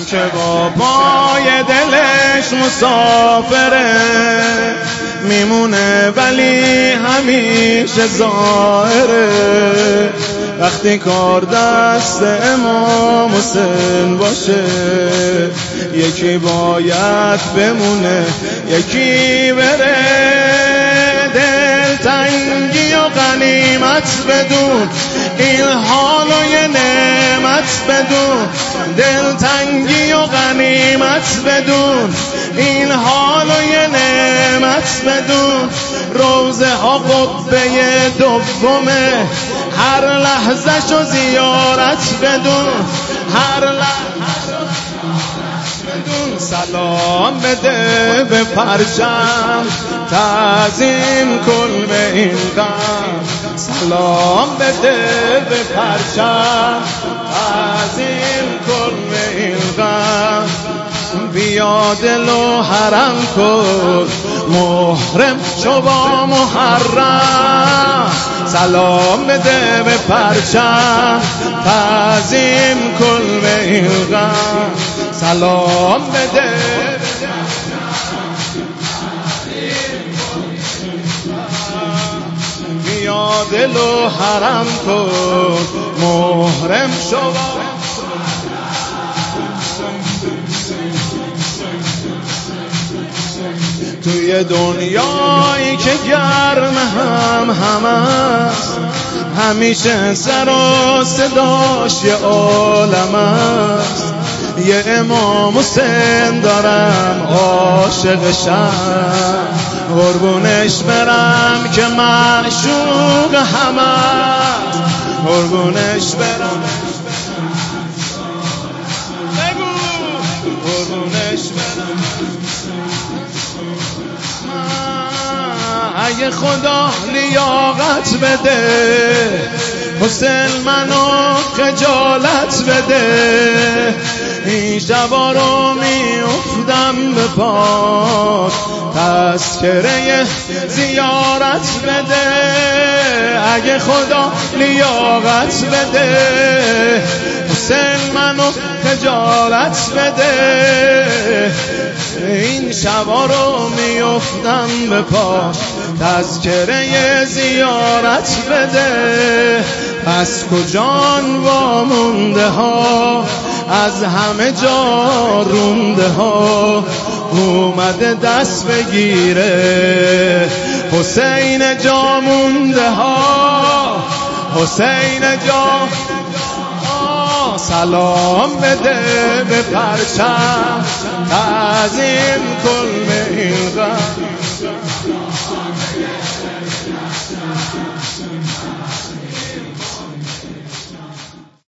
که با پای دلش مسافره، میمونه ولی همیشه ظاهره. وقتی کار دست امام حسین باشه، یکی باید بمونه یکی بره. دلتنگی و غنیمت بدون، این حالو یه نعمت بدون. دلتنگی و غنیمت بدون، این حالو یه نعمت بدون. روزه ها قبه دومه، هر لحظه شو زیارت بدون. هر لحظه بدون. سلام بده به پرچم، تعظیم کن به این غم. سلام بده به پرچم، تعظیم کن به این غم. بیا دل و حرم کن، محرم شو با محرم. سلام بده به پرچم، تعظیم کن به این غم. سلام بده بیا دل و حرم کن، محرم شو. توی دنیایی که گرم هم است، همیشه سر و صداش یه عالم است. یه امام حسین دارم عاشقشم، قربونش برم که معشوق هم است. قربونش برم، قربونش برم. اگه خدا لیاقت بده، حسین منو خجالت بده. این شبا رو میافتم به پات، تذکره زیارت بده. اگه خدا لیاقت بده، حسین منو خجالت بده. این شبا رو میافتم به پاش، تذکره زیارت بده. پس کجان وامونده ها، از همه جا رونده ها، اومده دست بگیره. حسین جا مونده ها، حسین جا. سلام بده به پرچم، تعظیم کن به این غم.